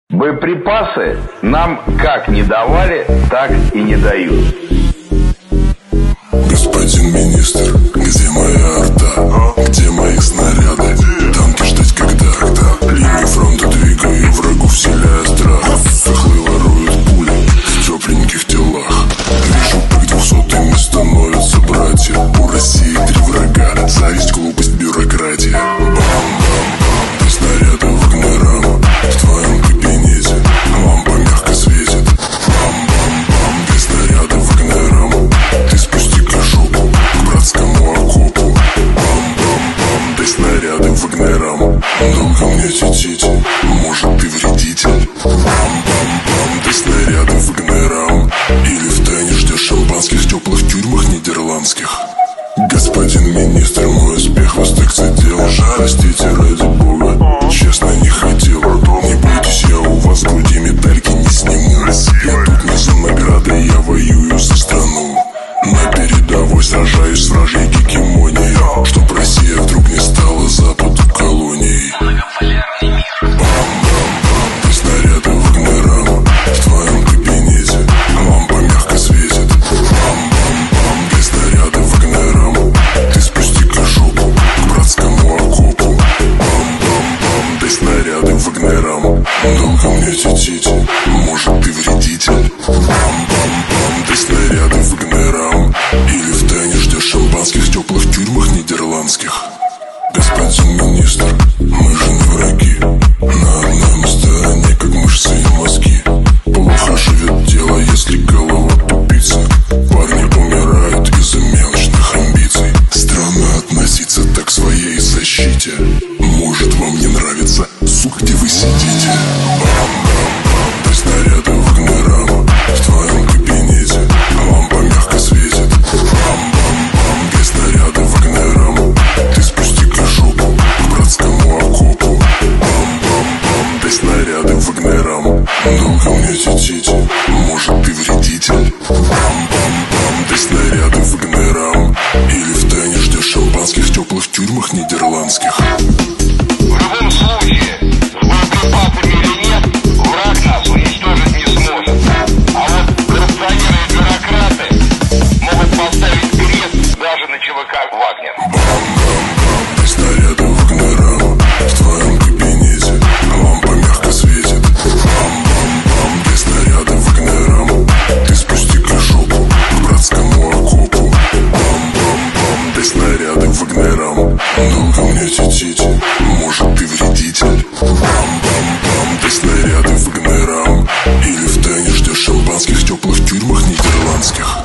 Боеприпасы нам как не давали, так и не дают. Господин министр, где моя арта? Где мои снаряды? Танки ждать когда? Линии фронта двигаю, врагу вселяя страх. Хохлы воруют пули в тепленьких телах. Вижу, как 200-ми становятся братья. У России 3 врага: зависть, глупость, бюрократия. Бам-бам-бам, ты снаряды Вагнерам. В твоем кабинете лампа мягко светит. Бам-бам-бам, ты снаряды Вагнерам. Ты спусти-ка жопу к братскому окопу. Бам-бам-бам, ты снаряды Вагнерам. Долго мне тетить, может ты вредитель. Бам-бам-бам, ты снаряды Вагнерам. Или втайне ждешь шампанских в теплых тюрьмах нидерландских. Господин министр, мой успех вас так задел. Простите, ради бога, честно не хотел. Не бойтесь, я у вас в груди медальки не сниму. Я тут не за награды, я воюю за страну. На передовой сражаюсь с вражьей гегемонией, чтоб Россия вдруг не стала Западу колонией. Бам-бам-бам, ты снаряды Вагнерам. В твоем кабинете лампа мягко светит. Бам-бам-бам, ты снаряды Вагнерам. Ты спусти-ка жопу к братскому окопу. Бам-бам-бам, ты снаряды Вагнерам. Долго мне тетить, может ты вредитель. Бам-бам-бам, ты снаряды Вагнерам. Или втайне ждешь шампанских в теплых тюрьмах нидерландских. Господин министр, мы же не враги. На одной стороне, как мышцы и мозги. Плохо живет дело, если голова тупица. Парни умирают из-за мелочных амбиций. Странно относиться так к своей защите. Может, вам не нравится сук, где вы сидите. Бам-бам-бам, ты снаряды Вагнерам. В твоем кабинете лампа мягко светит. Бам-бам-бам, ты снаряды Вагнерам. Ты спусти-ка жопу к братскому окопу. Бам-бам-бам, ты снаряды Вагнерам. Долго мне тетить, может ты вредитель. Бам-бам-бам, ты снаряды Вагнерам. Или втайне ждешь шампанских в теплых тюрьмах нидерландских. В любом случае, с боеприпасами или нет, враг нас уничтожить не сможет. А вот коррупционеры и бюрократы могут поставить крест даже на ЧВК «Вагнер». Бам-бам-бам, ты снаряды Вагнерам. В твоем кабинете лампа мягко светит. Бам-бам-бам, ты снаряды Вагнерам. Ты спусти-ка жопу к братскому окопу. Бам-бам-бам, ты снаряды Вагнерам. Долго мне тетить, может ты вредитель. Бам-бам-бам, ты снаряды Вагнерам. Или втайне ждешь шампанских в теплых тюрьмах нидерландских.